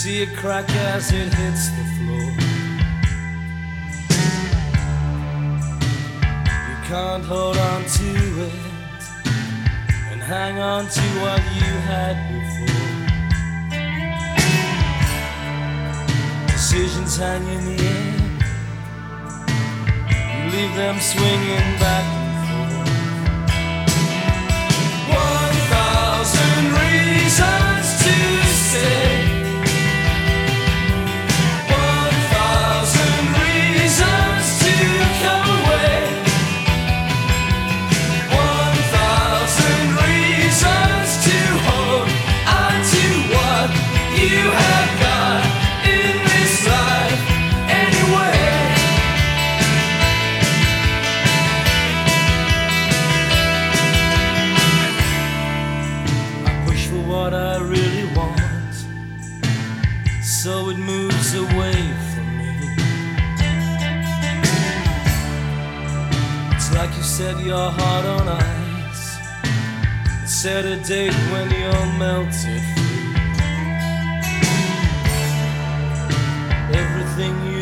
see it crack as it hits the floor. You can't hold on to it and hang on to what you had before. Decisions hang in the air, you leave them swinging back and forth. 1,000 reasons to say, 1,000 reasons to come away, 1,000 reasons to hold on to what you have got in this life anyway. I push for what I really want, so it moves away from me. It's like you set your heart on ice, set a date when you're melted free. Everything you